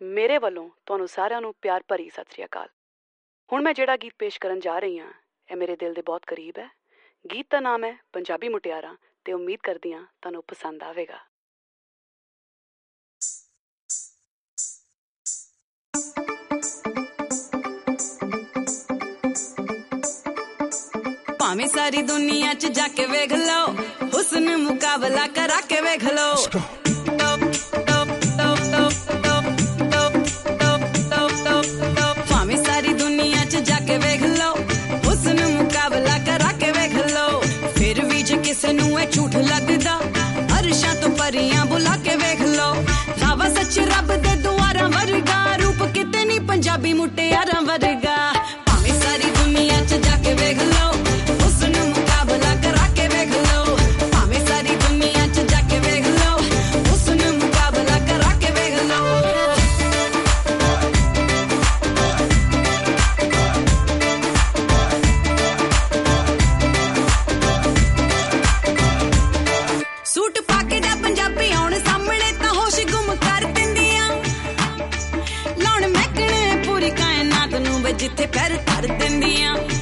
ਮੇਰੇ ਵੱਲੋਂ ਤੁਹਾਨੂੰ ਸਾਰਿਆਂ ਨੂੰ ਪਿਆਰ ਭਰੀ ਸਤਿ ਸ੍ਰੀ ਅਕਾਲ। ਹੁਣ ਮੈਂ ਜਿਹੜਾ ਗੀਤ ਪੇਸ਼ ਕਰਨ ਜਾ ਰਹੀ ਹਾਂ ਇਹ ਮੇਰੇ ਦਿਲ ਦੇ ਬਹੁਤ ਕਰੀਬ ਹੈ। ਗੀਤ ਦਾ ਨਾਮ ਹੈ ਪੰਜਾਬੀ ਮੁਟਿਆਰਾਂ ਤੇ ਉਮੀਦ ਕਰਦੀ ਹਾਂ ਤੁਹਾਨੂੰ ਪਸੰਦ ਆਵੇਗਾ। ਭਾਵੇਂ ਸਾਰੀ ਦੁਨੀਆ ਚ ਜਾ ਕੇ ਵੇਖ ਲਓ, ਹੁਸਨ ਮੁਕਾਬਲਾ ਕਰਾ ਕੇ ਵੇਖ ਲਓ। ਭਾਵੇਂ ਸਾਰੀ ਦੁਨੀਆ ਚ ਜਾ ਕੇ ਵੇਖ ਲਓ, ਹੁਸਨ ਮੁਕਾਬਲਾ ਕਰਾ ਕੇ ਵੇਖ ਲਓ। ਫਿਰ ਵੀ ਜੇ ਕਿਸੇ ਨੂੰ ਇਹ ਝੂਠ ਲੱਗਦਾ, ਅਰਸ਼ਾਂ ਤੋਂ ਪਰੀਆਂ ਬੁਲਾ ਕੇ ਵੇਖ ਲਓ। ਰਾਵਾ ਸੱਚ ਰੱਬ ਦੇ ਦੁਆਰਾਂ ਵਰਗਾ, ਰੂਪ ਕਿਤੇ ਨਹੀਂ ਪੰਜਾਬੀ ਮੁਟਿਆਰਾਂ ਵਰਗਾ। ਭਾਵੇਂ ਸਾਰੀ ਦੁਨੀਆ ਚ ਜਾ ਕੇ ਵੇਖ ਲਓ, ਜਿੱਥੇ ਪੈਰ ਧਰ ਦਿੰਦੀਆਂ।